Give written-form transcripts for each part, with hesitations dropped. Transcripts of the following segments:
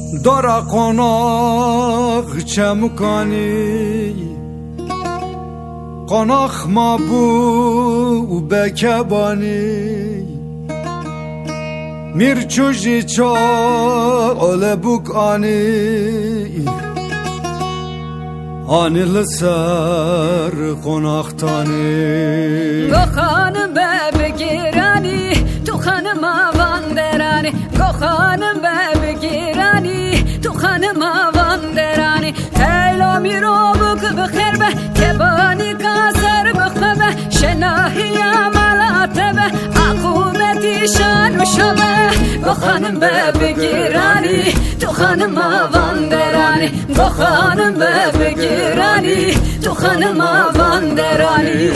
دارا قناق چمکانی قناق ما بو بکبانی میرچوجی چا اول بکانی آنی لسر قناقتانی گو خانم بگیرانی تو خانم واندرانی گو خانم بگیرانی تو خانم واندرانی هیلا میرو بک بخیر به کبانی کاسر بخبه شناهی عملات به عقوبتی شان شبه گو خانم بگیرانی تو خانم واندرانی گو خانم بگیرانی تو خانم واندرانی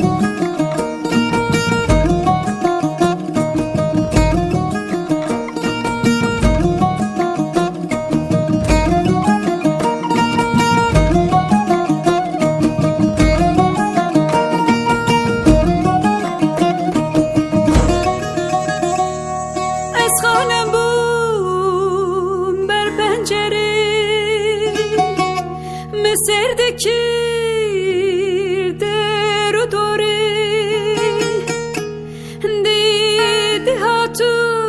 Serdekir deru dore Didi hatu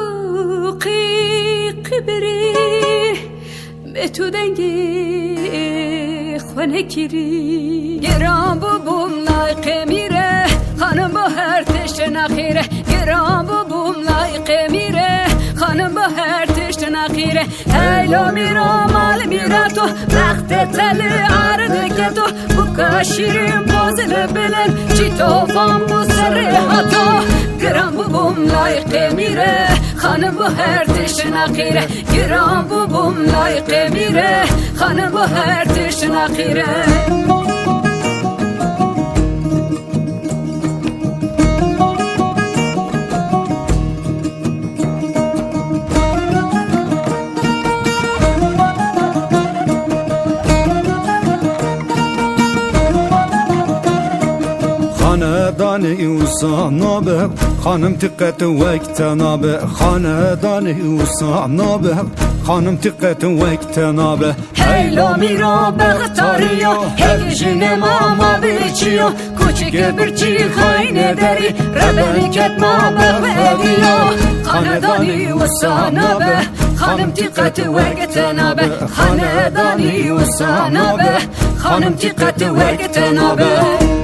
qibri Betu dengi khwane kiri Giran bubum layqe mire Khanım bu her teşten akhire Giran bubum layqe mire Khanım bu her teşten akhire Heylo miro mal mirato Bıraktı teli ardıketo Bu kaşirin bozulu bilen Çito fan bu sırrı hato Giran bubum layqe mire Khanım bu her teşten akhire Giran bubum layqe mire Khanım bu her teşten akhire خاندانی اوسانابه خانم تقت وقت نابه خاندانی اوسانابه خانم تقت وقت نابه هیلو میرا بختاریو هیجین ماما بیچیو کوچیک برچی خاینه داری ربنکت ما بخویو خاندانی اوسانابه خانم تقت وقت نابه خاندانی اوسانابه خانم تقت وقت نابه